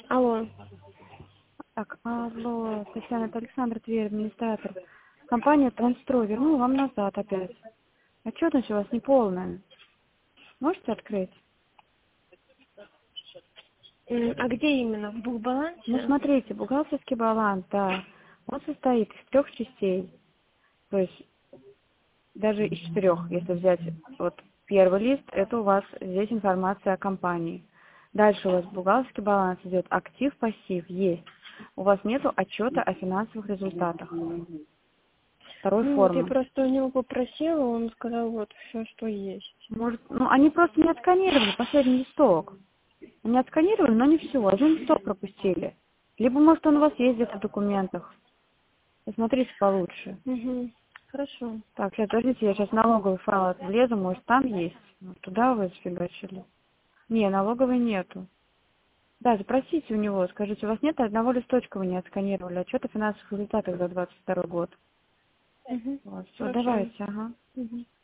Алло. Так, алло, Татьяна, это Александр Тверь, администратор. Компания Трансстрой вернула вам назад опять. Отчетность у вас неполная. Можете открыть? А где именно? В бухбалансе? Ну, смотрите, бухгалтерский баланс, да, он состоит из 3 частей. То есть даже из 4, если взять вот первый лист, это у вас здесь информация о компании. Дальше у вас бухгалтерский баланс идет актив, пассив, есть. У вас нету отчета о финансовых результатах. Второй Ну вот я формы. просто у него попросила, он сказал вот все, что есть. Может, ну они просто не отсканировали последний листок. Они отсканировали, но не все. Один листок пропустили. Либо, может, он у вас есть где-то в документах. Посмотрите получше. Угу. Хорошо. Так, сейчас, подождите, я сейчас налоговый файл влезу, может, там есть. Вот туда вы сфигачили. Не, налоговой нету. Да, запросите у него, скажите, у вас нет одного листочка, вы не отсканировали, отчет о финансовых результатах за 22 год. Угу. Вот, все, Хорошо. давайте, ага. Угу.